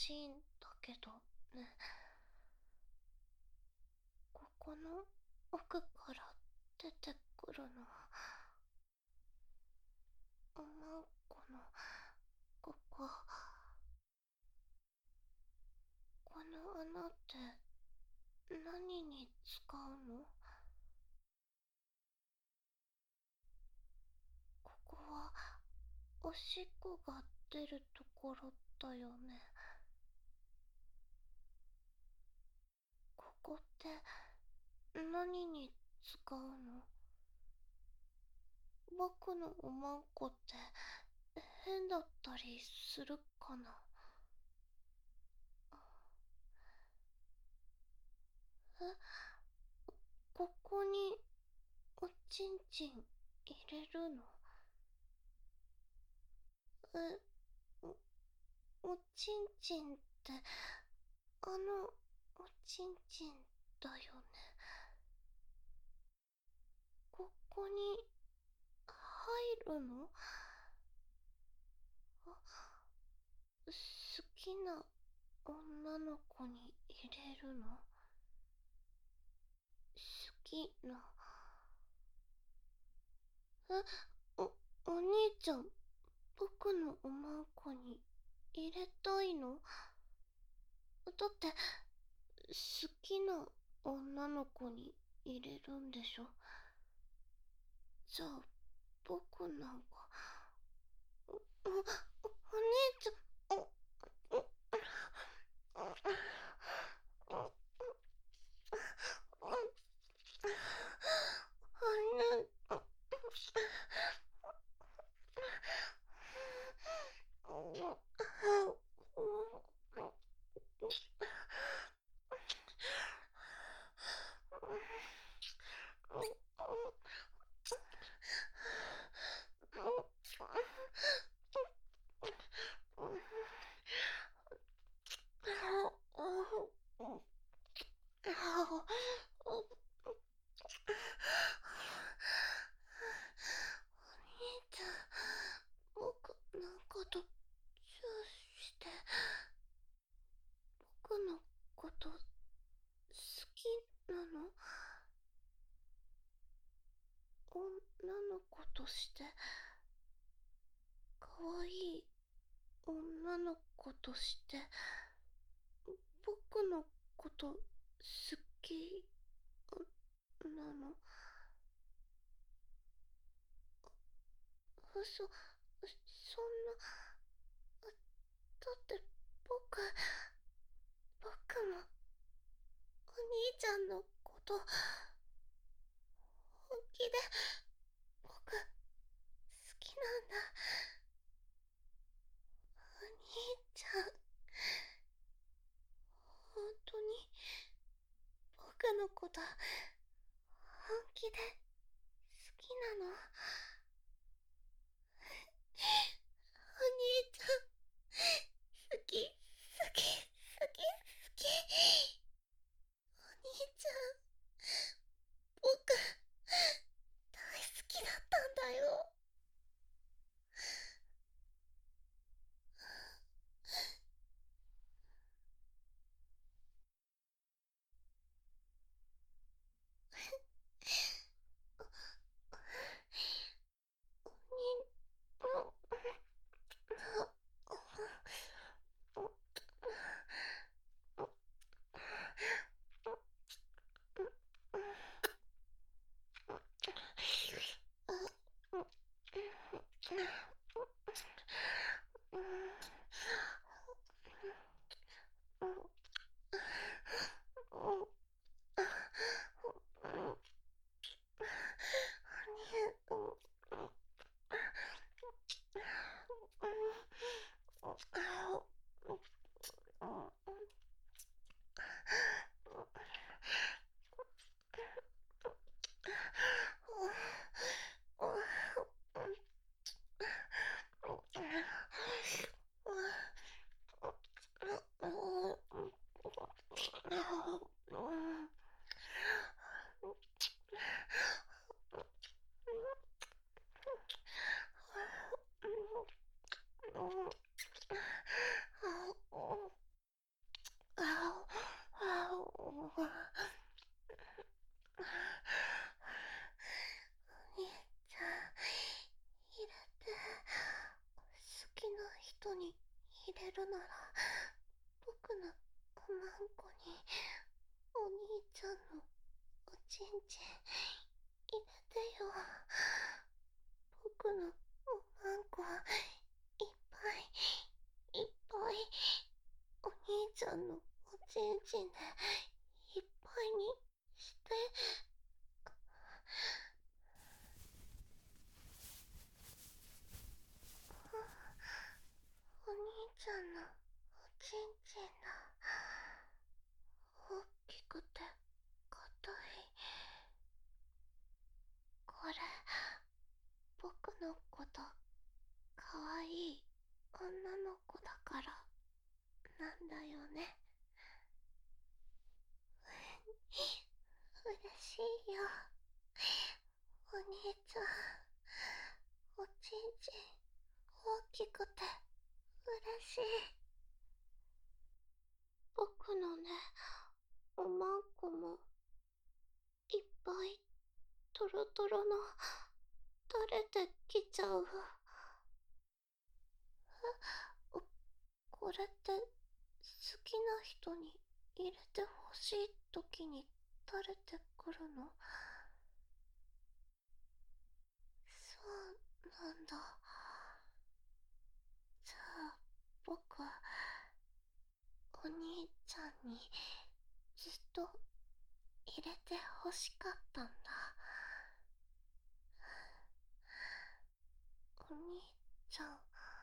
しいんだけどね。ここの奥から出てくるの。おまんこのここ。この穴って何に使うの？ここはおしっこが出るところだよね。ここって何に使うの？僕のおまんこって変だったりするかな？え、ここにおちんちん入れるの？え、おちんちんってあのおちんちんだよね。ここに入るの？好きな女の子に入れるの？好きな。え、お、お兄ちゃん、僕のおまんこに入れたいの？だって好きな女の子に入れるんでしょ？じゃあ僕なんかお兄ちゃん、僕のことチューして僕のこと好きなの？女の子として可愛い女の子として僕のこと好きなの？そんな。だって僕もお兄ちゃんのこと本気で僕好きなんだ。お兄ちゃん、本当に僕のこと本気で好きなの？お兄ちゃん、好き、好き、好き、好き。お兄ちゃん、僕、大好きだったんだよ。 のおまんこにお兄ちゃんのおちんちん入れてよ。僕のおまんこいっぱいいっぱいお兄ちゃんのおちんちんでいっぱいにして。お兄ちゃんのおちんちんだ。大きくて硬い。これ僕のことかわいい女の子だからなんだよね。嬉しいよ。お兄ちゃん、おちんちん大きくて嬉しい。僕のね、おまんこもいっぱいトロトロの垂れてきちゃう。これって好きな人に入れてほしい時に垂れてくるの？そうなんだ。じゃあ僕、お兄ちゃんにずっと入れてほしかったんだ。お兄ちゃん、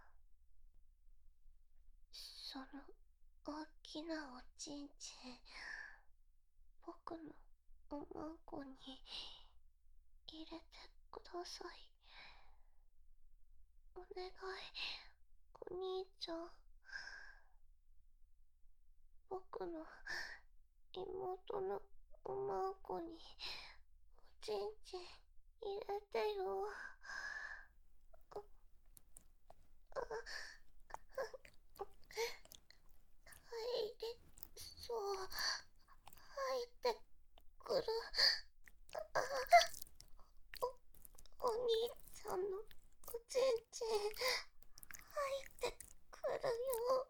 その大きなおちんちん、僕のおまんこに入れてください。お願い、お兄ちゃん。僕の妹のおまんこにおちんちん入れてよ。入れそう入ってくる。お兄ちゃんのおちんちん入ってくるよ。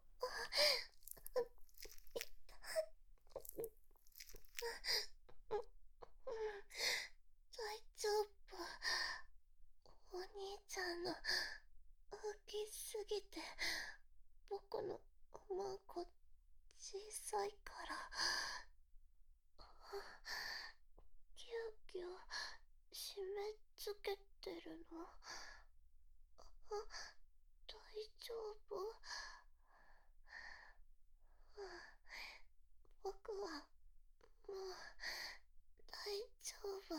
大丈夫。お兄ちゃんの大きすぎて僕のおまんこ小さいから。ぎゅうぎゅう締め付けてるの？大丈夫？僕はもう大丈夫。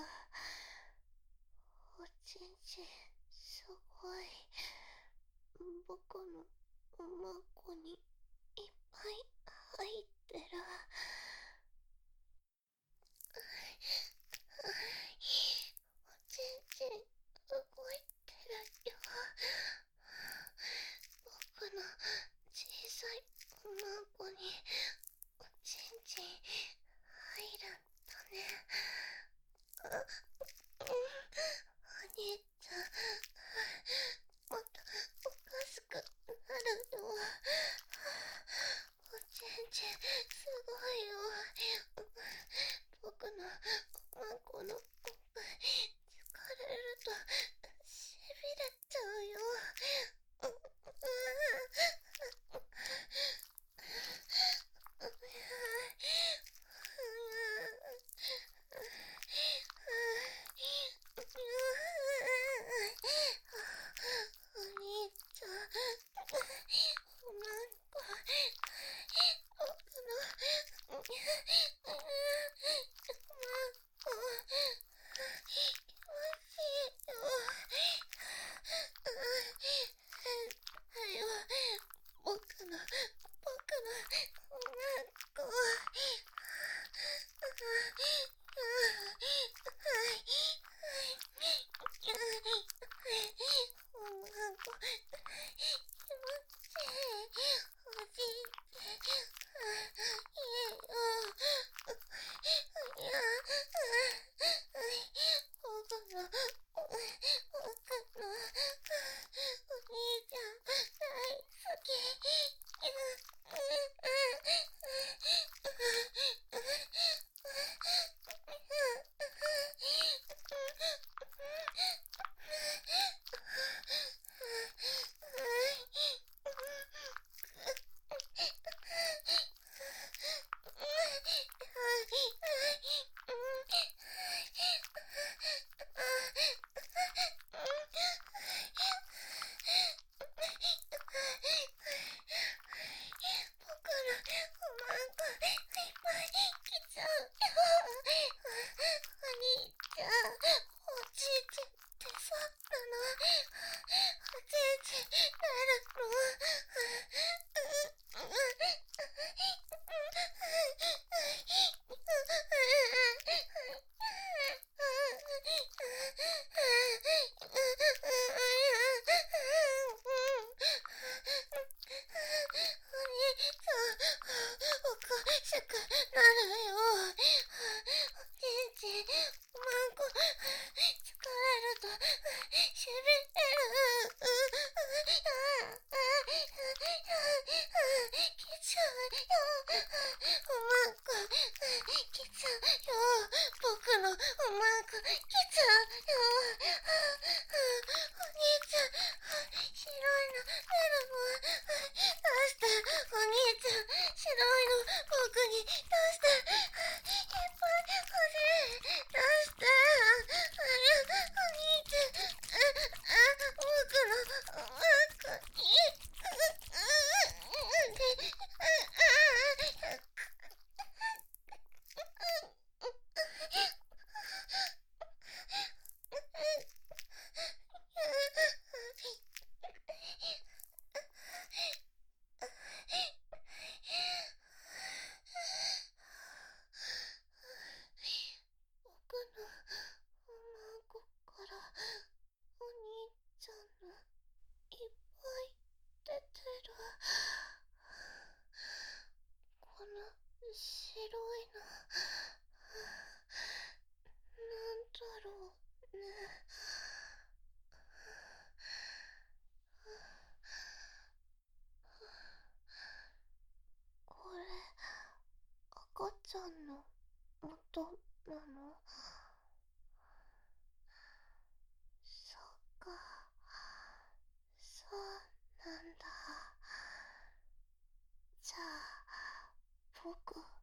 おちんちんすごい僕のおまんこにいっぱい入ってる。おちんちん動いてるよ。僕のまんこ来ちゃうよ。僕のおまんこ来ちゃうよ。お兄ちゃん、白いの出るもん。出して、お兄ちゃん、白いの僕に出して。いっぱい欲しい。出して。お兄ちゃん、僕のおまんこに。僕のおまんこからお兄ちゃんのいっぱい出てる。この白いのなんだろうね。これ赤ちゃんの元なの？そっか、そうなんだ。じゃあ僕